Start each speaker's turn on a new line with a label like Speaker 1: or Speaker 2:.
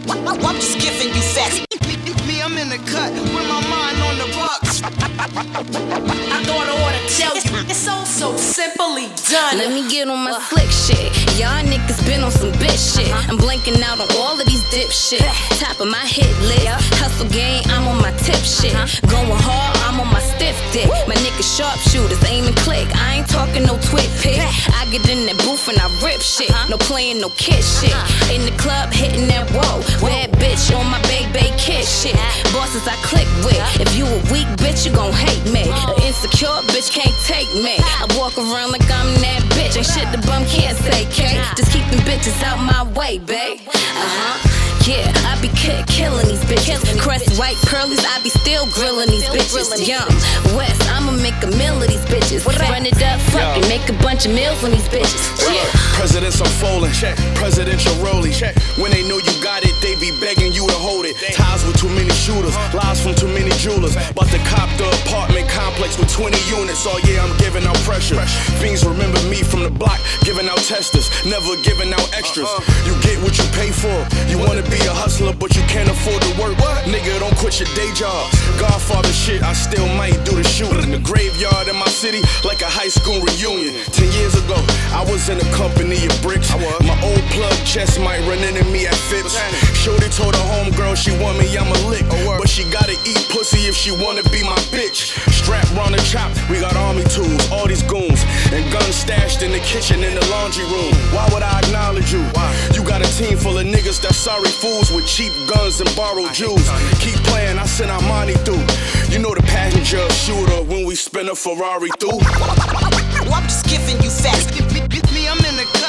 Speaker 1: I'm just giving you facts.
Speaker 2: Me, I'm in the cut with my mind on the bucks.
Speaker 1: I thought I ought to tell you, it's so simply done.
Speaker 3: Let me get on my slick shit. Y'all niggas been on some bitch shit. I'm blanking out on all of these dip shit. Top of my hit list. Hustle game, I'm on my tip shit. Going hard, I'm on my stiff dick. My niggas sharpshooters, aim and click. I ain't talking no twit pick. I get in that booth and I rip shit. No playing, no kid shit. In the club, hitting that whoa. Bad bitch on my baby kid shit. Bosses I click with. If you a weak bitch, you gon' hate me. An insecure bitch can't take me. I walk around like I'm that bitch. Ain't shit the bum can't say, K. Just keep them bitches out my way, babe. Yeah, I be killing these bitches. Crest white curlies, I be still grilling these bitches. Young West, I'ma make a meal of these bitches. Run it up, fuck it, make a bunch of meals on these bitches. Yeah.
Speaker 4: Presidents unfolding, presidential rolling. When they know you got it, they be begging you to hold it. Ties with too many shooters, lies from too many jewelers. About to cop the apartment complex with 20 units. Oh yeah, I'm giving out pressure. Fiends remember me from the block, giving out testers, never giving out extras. You get what you pay for. You wanna be a hustler, but you can't afford to work. Nigga, don't quit your day job. Godfather shit, I still might do the shooting. The graveyard in my city, like a high school reunion. 10 years ago, I was in a company of bricks. My old plug chest might run into me at Phipps. Shorty told her homegirl she want me, I'ma lick. But she gotta eat pussy if she wanna be my bitch. Strap round the chop, we got army tools, all these goons, and guns stashed in the kitchen in the laundry room. Why would I acknowledge you? You got a team full of niggas that's sorry fools with cheap guns and borrowed jewels. Keep playing, I send Armani through. You know the passenger shooter when we spin a Ferrari through.
Speaker 1: I'm just giving you facts.
Speaker 2: Me, I'm in the cut